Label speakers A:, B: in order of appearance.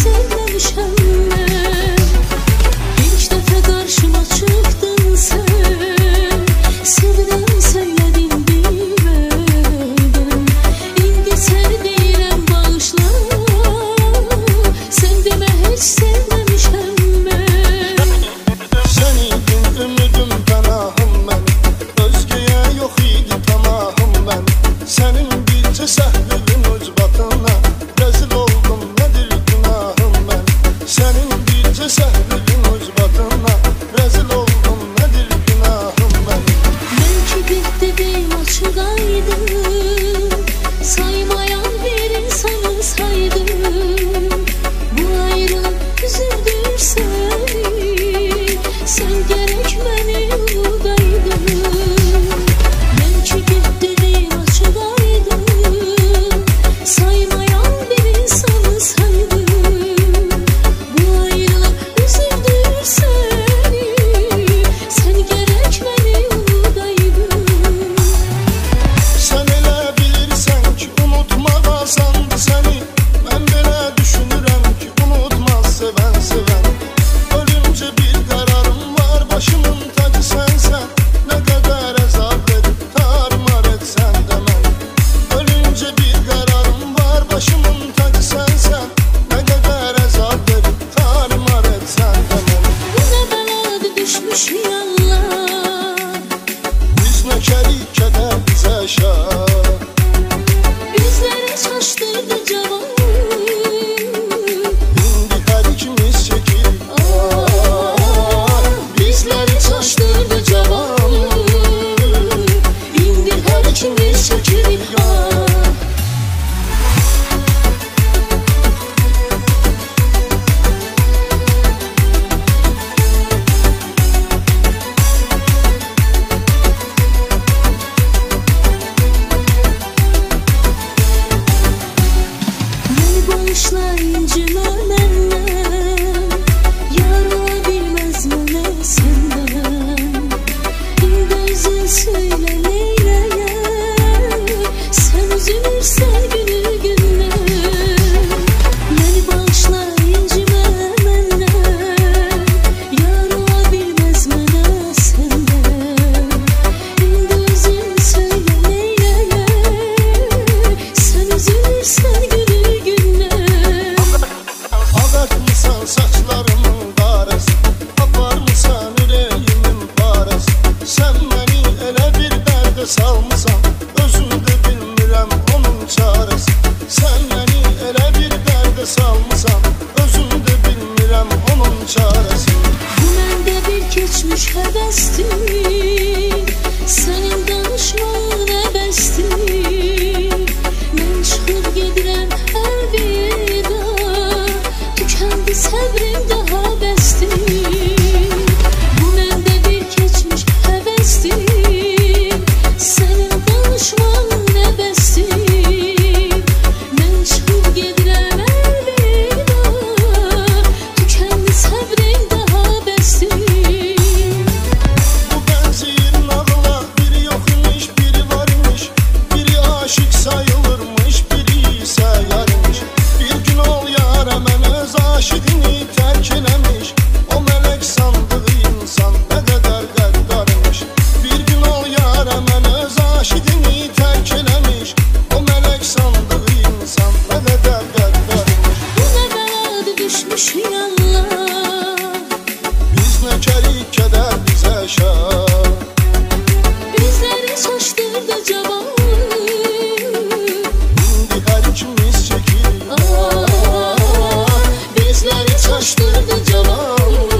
A: sevmemişəm mən. İlk dəfə qarşıma çıxdın sən, sevirəm söylədin bilmədən. İndi səni deyirəm bağışla, sən demə heç sevməmişəm mən.
B: Sən idin ümidim pənahım mən, özgəyə yox idi tamahım mən. Sənin bircə səhvin ucbatına rəzil oldum, nədir günahım mən. Sənin bircə səhvin ucbatına rəzil oldum, nədir günahım mən.
A: Belki bitti deyim açıq aydın, saymayan bir insanı saydım. Bu ayrılık üzüldür seni, sen gerek beni unudaydın. Belki bitti deyim açıq aydın, saymayan bir insanı saydım. Bu ayrılık üzüldür seni, sen gerek beni unudaydın.
B: Sən elə bilirsən ki unutmaq asandı səni, mən belə düşünürəm ki unutmaz sevən sevən. Ölümcə bir qərarım var, başımın tacı sənsən, nə qədər əzab verib tarmar etsən də mən. Ölümcə bir qərarım var, başımın tacı sənsən, nə qədər əzab verib tarmar etsən də mən.
A: Bu nə bəladır düşmüş yallar,
B: Biz nökərik kədər bizə şah,
A: bizləri çaşdırdı cavan.
B: indi hər ikimiz çəkirik ah.
A: Bizləri çaşdırdı cavan, indi hər ikimiz çəkirik ah. Məni bağışla, incimə məndən, yar ola bilməz mənə səndən. İndi özün söylə neyləyəm, sən üzülürsən günü-gündən. Məni bağışla, incimə məndən, yar ola bilməz mənə səndən. İndi özün söylə neyləyəm, sən üzülürsən günü-gündən.
B: Ağartmısan saçlarımın qarası, aparmısan ürəyimin parası. Sən məni elə bir dərdə salmısan, özüm də bilmirəm onun çarəsi. Sən məni elə bir dərdə salmısan, özüm də bilmirəm onun çarəsi.
A: Bu məndə bir keçmiş həvəsdir, sənin danışmağın əbəsdir. Mən çıxıb gedirəm əlvida, tükəndi səbrim daha bəsdir. Bu məndə bir keçmiş həvəsdir, sənin danışmağın əbəsdir. Mən çıxıb gedirəm əlvida, tükəndi səbrim daha bəsdir.
B: Bu bənzir nağıla biri yox imiş, biri var imiş. Biri aşık sayılırmış, biri isə yar imiş. Bir gün ol yara mən öz aşıqını tərk eləmiş. O mələk sandığı insan nə qədər qəddar imiş. Bir gün ol yara mən öz aşıqını tərk eləmiş. O mələk sandığı insan nə qədər qəddar imiş.
A: Bu nə bəladır düşmüş yallar,
B: Biz nökərik kədər bizə şah,
A: bizləri çaşdırdı cavan.
B: indi hər ikimiz çəkirik
A: Ah, bizləri çaşdırdı cavan.